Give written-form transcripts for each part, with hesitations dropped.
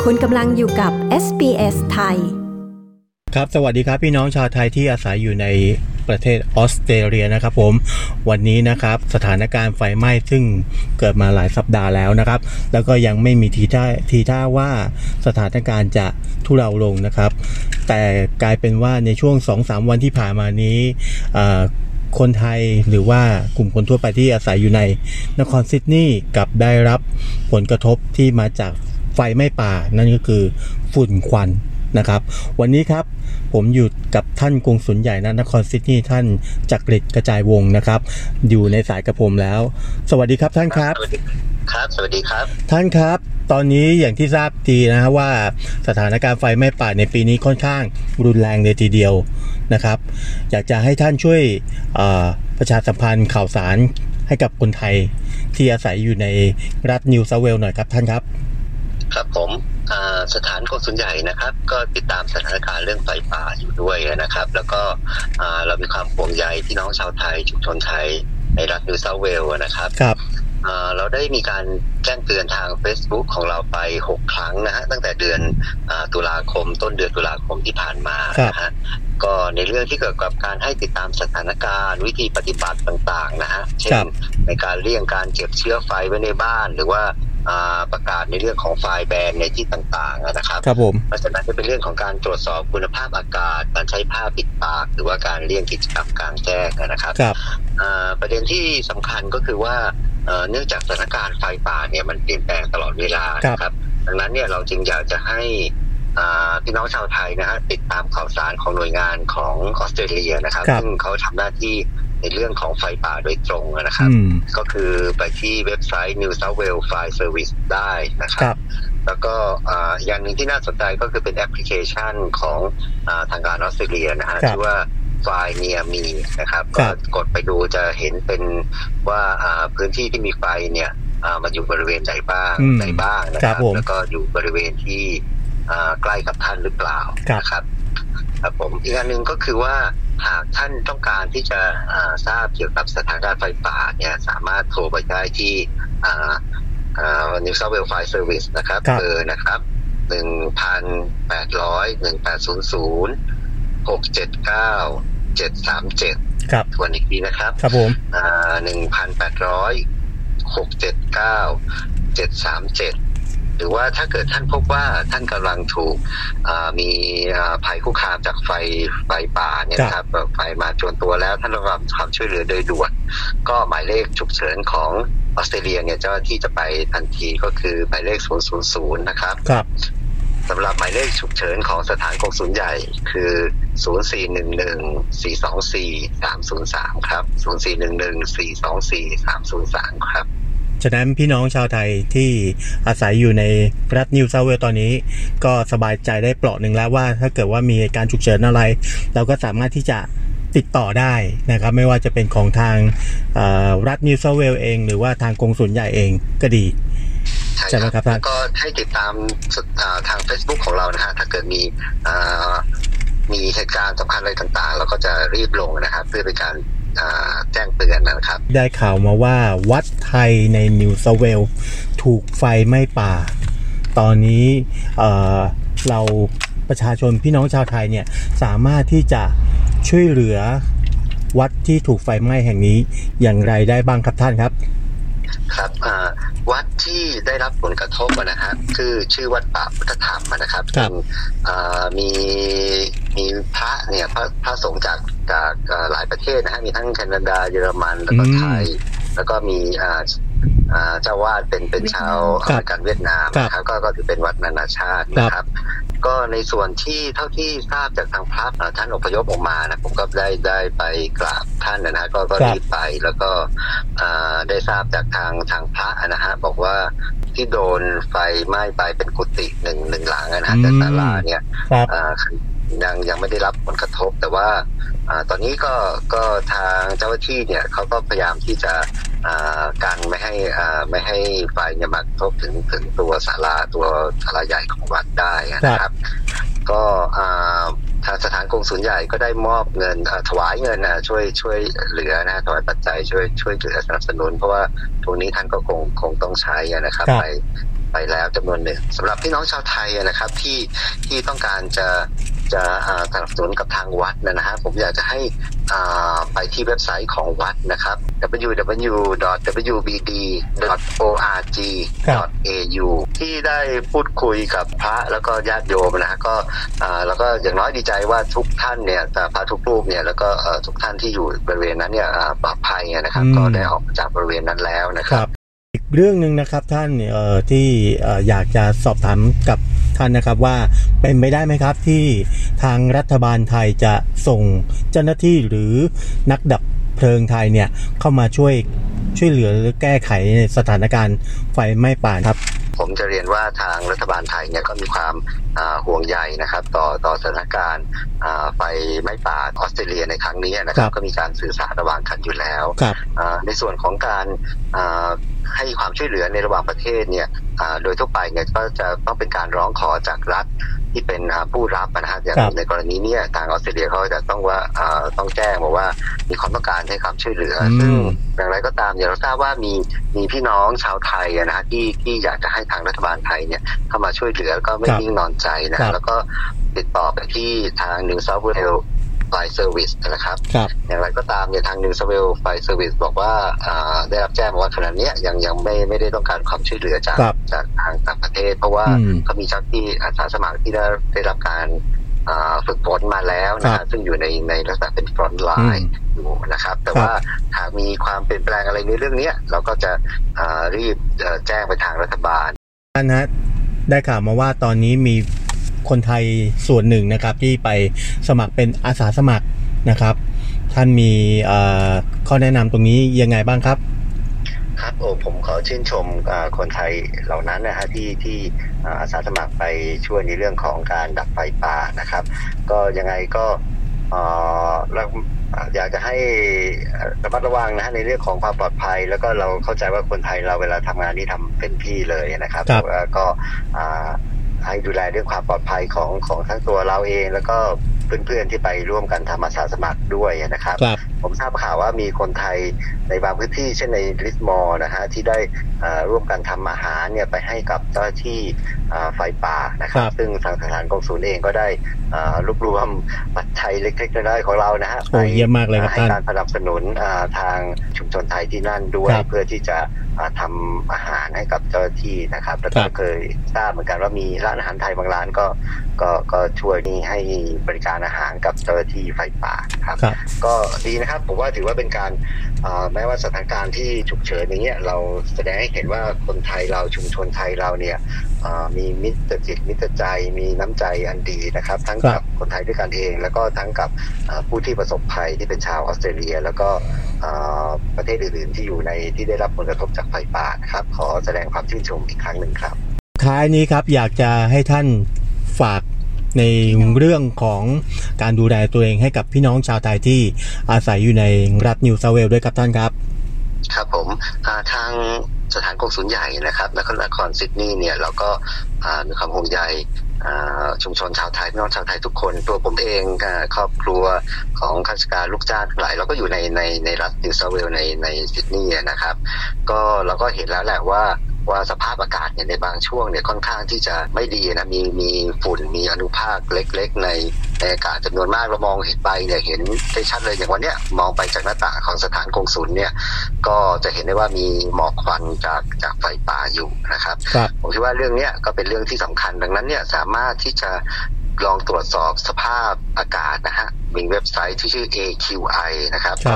คุณกำลังอยู่กับ SBS ไทยครับสวัสดีครับพี่น้องชาวไทยที่อาศัยอยู่ในประเทศออสเตรเลียนะครับผมวันนี้นะครับสถานการณ์ไฟไหม้ซึ่งเกิดมาหลายสัปดาห์แล้วนะครับแล้วก็ยังไม่มีทีท่าว่าสถานการณ์จะทุเลาลงนะครับแต่กลายเป็นว่าในช่วง 2-3 วันที่ผ่านมานี้คนไทยหรือว่ากลุ่มคนทั่วไปที่อาศัยอยู่ในนครซิดนีย์กลับได้รับผลกระทบที่มาจากไฟไหม้ป่านั่นก็คือฝุ่นควันนะครับวันนี้ครับผมอยู่กับท่านกงสุลใหญ่นครซิดนีย์ท่านจักริดกระจายวงศ์นะครับอยู่ในสายกับผมแล้วสวัสดีครับท่านครับครับสวัสดีครับท่านครับตอนนี้อย่างที่ทราบดีนะว่าสถานการณ์ไฟไหม้ป่าในปีนี้ค่อนข้างรุนแรงเลยทีเดียวนะครับอยากจะให้ท่านช่วยประชาสัมพันธ์ข่าวสารให้กับคนไทยที่อาศัยอยู่ในรัฐนิวเซาท์เวลส์หน่อยครับท่านครับครับผมสถานกงสุลใหญ่นะครับก็ติดตามสถานการณ์เรื่องไฟป่าอยู่ด้วยนะครับแล้วก็เรามีความห่วงใยพี่น้องชาวไทยชุมชนไทยในรัฐนิวเซาท์เวลส์นะครับครับเราได้มีการแจ้งเตือนทาง Facebook ของเราไป6ครั้งนะฮะตั้งแต่เดือนตุลาคมต้นเดือนตุลาคมที่ผ่านมานะฮะก็ในเรื่องที่เกี่ยวกับการให้ติดตามสถานการณ์วิธีปฏิบัติต่างๆนะฮะเช่นในการเลี่ยงการเก็บเชื้อไฟไว้ในบ้านหรือว่าประกาศในเรื่องของไฟแบนในที่ต่างๆนะครับครับผมเพราะฉะนั้นจะเป็นเรื่องของการตรวจสอบคุณภาพอากาศการใช้ผ้าปิดปากหรือว่าการเลี่ยงกิจกรรมกลางแจ้งนะครับประเด็นที่สำคัญก็คือว่าเนื่องจากสถานการณ์ไฟป่าเนี่ยมันเปลี่ยนแปลงตลอดเวลานะครับดังนั้นเนี่ยเราจึงอยากจะให้พี่น้องชาวไทยนะฮะติดตามข่าวสารของหน่วยงานของออสเตรเลียนะครับซึ่งเขาทำหน้าที่ในเรื่องของไฟป่าโดยตรงนะครับก็คือไปที่เว็บไซต์ New South Wales Fire Service ได้นะครับแล้วก็อย่างหนึ่งที่น่าสนใจก็คือเป็นแอปพลิเคชันของทางการออสเตรเลียนะฮะชื่อว่าไฟเนียมีนะครับก็กดไปดูจะเห็นเป็นว่าพื้นที่ที่มีไฟเนี่ยมันอยู่บริเวณไหนบ้างนะครับแล้วก็อยู่บริเวณที่ใกล้กับท่านหรือเปล่านะครับครับผมอีกอันหนึ่งก็คือว่าหากท่านต้องการที่จะทราบเกี่ยวกับสถานการณ์ไฟป่าเนี่ยสามารถโทรไปได้ที่New South Wales Fire Service นะครับเบอร์นะครับ1,800 1800 679 737 ครับทวนอีกทีนะครับครับผม 1,800 679 737หรือว่าถ้าเกิดท่านพบว่าท่านกำลังถูกมีภัยคุกคามจากไฟป่าเนี่ยครับไฟมาจนตัวแล้วท่านต้องรับความช่วยเหลือโดยด่วนก็หมายเลขฉุกเฉินของออสเตรเลียเนี่ยเจ้าหน้าที่จะไปทันทีก็คือหมายเลข000นะครับครับสำหรับหมายเลขฉุกเฉินของสถานกงสุลใหญ่คือ0411 424 303ครับ0411 424 303ครับฉะนั้นพี่น้องชาวไทยที่อาศัยอยู่ในรัฐนิวเซาท์เวลส์ตอนนี้ก็สบายใจได้เปราะหนึ่งแล้วว่าถ้าเกิดว่ามีเหตุการณ์ฉุกเฉินอะไรเราก็สามารถที่จะติดต่อได้นะครับไม่ว่าจะเป็นของทางรัฐนิวเซาท์เวลส์เองหรือว่าทางกงสุลใหญ่เองก็ดีใช่ไหมครับแล้วก็ให้ติดตามทาง Facebook ของเรานะฮะถ้าเกิดมีเหตุการณ์สำคัญอะไรต่างๆเราก็จะรีบลงนะครับเพื่อเป็นการแจ้งเตือนนะครับได้ข่าวมาว่าวัดไทยในนิวเซาท์เวลส์ถูกไฟไหม้ป่าตอนนี้เราประชาชนพี่น้องชาวไทยเนี่ยสามารถที่จะช่วยเหลือวัดที่ถูกไฟไหม้แห่งนี้อย่างไรได้บ้างครับท่านครับครับวัดที่ได้รับผลกระทบนะฮะคือชื่อวัดป่าพุทธธรรมนะครับซึ่งมีพระเนี่ยพระสงฆ์จากหลายประเทศนะฮะมีทั้งแคนาดาเยอรมันแล้วก็ไทยแล้วก็มีเจ้าวาดเป็นชาวกันเวียดนามนะครับก็ถือเป็นวัดนานาชาตินะครับก็ในส่วนที่เท่าที่ทราบจากทางพระท่านอพยพออกมานะผมก็ได้ไปกราบท่านนะฮะก็รีบไปแล้วก็ได้ทราบจากทางพระนะฮะบอกว่าที่โดนไฟไหม้ไปเป็นกุฏิหนึ่งหลังนะฮะแต่ศาลาเนี่ยยังไม่ได้รับผลกระทบแต่ว่าตอนนี้ก็ทางเจ้าหน้าที่เนี่ยเขาก็พยายามที่จะกันไม่ให้ไฟเนี่ยมากระทบถึงตัวศาลาใหญ่ของวัดได้นะครับก็ทางสถานกงสุลใหญ่ก็ได้มอบเงินถวายเงินช่วยเหลือนะถวายปัจจัยช่วยเหลือสนับสนุนเพราะว่าตรงนี้ท่านก็คงต้องใช้นะครับไปไปแล้วจำนวนหนึ่งสำหรับพี่น้องชาวไทยนะครับที่ต้องการจะสนับสนุนกับทางวัดนะฮะผมอยากจะให้ไปที่เว็บไซต์ของวัดนะครับ www.wbd.org.au ที่ได้พูดคุยกับพระแล้วก็ญาติโยมนะฮะก็แล้วก็อย่างน้อยดีใจว่าทุกท่านเนี่ยพระทุกรูปเนี่ยแล้วก็ทุกท่านที่อยู่บริเวณนั้นเนี่ยปลอดภัยนะครับก็ได้ออกจากบริเวณนั้นแล้วนะครับอีกเรื่องนึงนะครับท่านที่อยากจะสอบถามกับท่านนะครับว่าเป็นไปได้ไหมครับที่ทางรัฐบาลไทยจะส่งเจ้าหน้าที่หรือนักดับเพลิงไทยเนี่ยเข้ามาช่วยเหลือหรือแก้ไขในสถานการณ์ไฟไหม้ป่าครับผมจะเรียนว่าทางรัฐบาลไทยเนี่ยก็มีความห่วงใยนะครับต่อสถานการณ์ไฟไหม้ป่าออสเตรเลียในครั้งนี้นะครับก็มีการสื่อสารระหว่างกันอยู่แล้วในส่วนของการให้ความช่วยเหลือในระหว่างประเทศเนี่ยโดยทั่วไปเนี่ยก็จะต้องเป็นการร้องขอจากรัฐที่เป็นผู้รับนะฮะอย่างในกรณีนี้ทางออสเตรเลียเขาจะต้องแจ้งบอกว่ามีความต้องการให้ความช่วยเหลือซึ่งอย่างไรก็ตามอย่างเราทราบว่ามีพี่น้องชาวไทยนะฮะที่อยากจะให้ทางรัฐบาลไทยเนี่ยเข้ามาช่วยเหลือก็ไม่นิ่งนอนใจนะแล้วก็ติดต่อไปที่ทาง New South Wales Fire Service นะครับอย่างไรก็ตามเนี่ยทาง New South Wales Fire Service บอกว่าได้รับแจ้งว่าขณะนี้ยังไม่ได้ต้องการความช่วยเหลือจากทางต่างประเทศเพราะว่าเขามีเจ้าที่อาสาสมัครที่ได้รับการฝึกฝนมาแล้วนะซึ่งอยู่ในลักษณะเป็น front line อยู่นะครับแต่ว่าหากมีความเปลี่ยนแปลงอะไรในเรื่องนี้เราก็จะรีบแจ้งไปทางรัฐบาลนะได้ข่าวมาว่าตอนนี้มีคนไทยส่วนหนึ่งนะครับที่ไปสมัครเป็นอาสาสมัครนะครับท่านมีข้อแนะนำตรงนี้ยังไงบ้างครับครับผมขอชื่นชมคนไทยเหล่านั้นนะฮะที่อาสาสมัครไปช่วยในเรื่องของการดับไฟป่านะครับก็ยังไงก็เราอยากจะให้ระมัดระวังนะฮะในเรื่องของความปลอดภัยแล้วก็เราเข้าใจว่าคนไทยเราเวลาทำงานนี่ทำเป็นที่เลยนะครับก็ให้ดูแลเรื่องความปลอดภัยของทั้งตัวเราเองแล้วก็เพื่อนๆที่ไปร่วมกันทำอาสาสมัครด้วยนะครับผมทราบข่าวว่ามีคนไทยในบางพื้นที่เช่นในลิสมอร์นะฮะที่ได้ร่วมกันทำอาหารเนี่ยไปให้กับเจ้าหน้าที่ไฟป่านะครับซึ่งทางสถานกงสุลเองก็ได้รวบรวมปัจจัยเล็กๆน้อยๆของเรานะฮะไปเยี่ยมมากเลยครับให้การสนับสนุนทางชุมชนไทยที่นั่นด้วยเพื่อที่จะทำอาหารให้กับเจ้าหน้าที่นะครับแล้วก็เคยทราบเหมือนกันว่ามีร้านอาหารไทยบางร้านก็ช่วยนี่ให้บริการอาหารกับเจ้าหน้าที่ไฟป่าครับก็ดีนะครับผมว่าถือว่าเป็นการแม้ว่าสถานการณ์ที่ฉุกเฉินอย่างเงี้ยเราแสดงให้เห็นว่าคนไทยเราชุมชนไทยเราเนี่ยมีมิตรจิตมิตรใจมีน้ำใจอันดีนะครับทั้งกับคนไทยด้วยกันเองแล้วก็ทั้งกับผู้ที่ประสบภัยที่เป็นชาวออสเตรเลียแล้วก็ประเทศอื่นๆที่อยู่ในที่ได้รับผลกระทบจากไฟป่าครับขอแสดงความชื่นชมอีกครั้งหนึ่งครับท้ายนี้ครับอยากจะให้ท่านฝากในเรื่องของการดูแลตัวเองให้กับพี่น้องชาวไทยที่อาศัยอยู่ในรัฐนิวเซาท์เวลส์ด้วยครับท่านครับครับผมทางสถานกงสุลใหญ่นะครับนครซิดนีย์เนี่ยเราก็มีความห่วงใยชุมชนชาวไทยพี่น้องชาวไทยทุกคนตัวผมเองครอบครัวของข้าราชการลูกจ้างทั้งหลายเราก็อยู่ในรัฐนิวเซาท์เวลส์ในซิดนีย์นะครับก็เราก็เห็นแล้วแหละว่าสภาพอากาศเนี่ยในบางช่วงเนี่ยค่อนข้างที่จะไม่ดีนะมีฝุ่นมีอนุภาคเล็กๆในอากาศจำนวนมากเรามองเห็นไปเนี่ยเห็นได้ชัดเลยอย่างวันเนี้ยมองไปจากหน้าต่างของสถานกงสุลเนี่ยก็จะเห็นได้ว่ามีหมอกควันจากไฟป่าอยู่นะครับผมคิดว่าเรื่องนี้ก็เป็นเรื่องที่สำคัญดังนั้นเนี่ยสามารถที่จะลองตรวจสอบสภาพอากาศนะฮะมีเว็บไซต์ที่ชื่อ AQI นะครับก็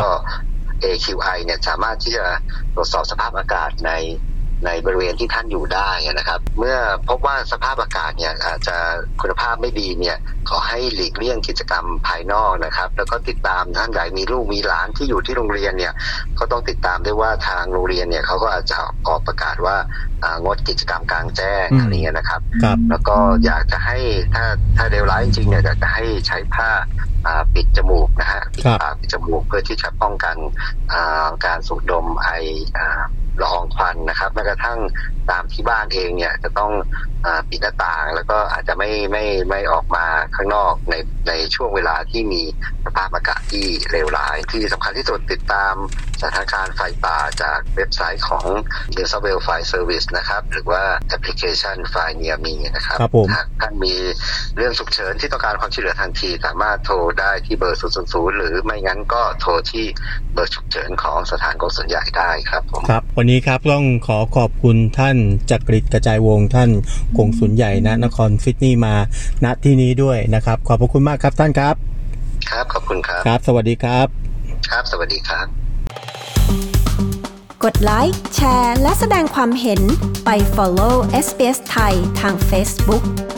AQI เนี่ยสามารถที่จะตรวจสอบสภาพอากาศในบริเวณที่ท่านอยู่ได้นะครับเมื่อพบว่าสภาพอากาศเนี่ยอาจจะคุณภาพไม่ดีเนี่ยขอให้หลีกเลี่ยงกิจกรรมภายนอกนะครับแล้วก็ติดตามท่านใดมีลูกมีหลานที่อยู่ที่โรงเรียนเนี่ยก็ต้องติดตามด้วยว่าทางโรงเรียนเนี่ยเขาก็อาจจะออกประกาศว่างดกิจกรรมกลางแจ้งอะไรเงี้ยนะครับแล้วก็อยากจะให้ถ้าเลวร้ายจริงๆเนี่ยอยากจะให้ใช้ผ้าปิดจมูกนะฮะปิดปากปิดจมูกเพื่อที่จะป้องกันการสูดดมไอละอองควันนะครับแม้กระทั่งตามที่บ้านเองเนี่ยจะต้องปิดหน้าต่างแล้วก็อาจจะไม่ออกมาข้างนอกในช่วงเวลาที่มีสภาพอากาศที่เลวร้ายที่สำคัญที่สุดติดตามสถานการณ์ไฟป่าจากเว็บไซต์ของ New South Wales Fire Service นะครับหรือว่าแอปพลิเคชัน Fire Near Me นะครับหากท่านมีเรื่องฉุกเฉินที่ต้องการความช่วยเหลือทันทีสามารถโทรได้ที่เบอร์ 000 หรือไม่งั้นก็โทรที่เบอร์ฉุกเฉินของสถานกงสุลใหญ่ได้ครับผมครับวันนี้ครับต้องขอบคุณท่านจักริดกระจายวงศ์ท่านกงสุลใหญ่ณนครซิดนีย์มาณที่นี้ด้วยนะครับขอบพระคุณมากครับท่านครับครับขอบคุณครับครับสวัสดีครับครับสวัสดีครับกดไลค์แชร์และแสดงความเห็นไป follow SBS ไทยทาง Facebook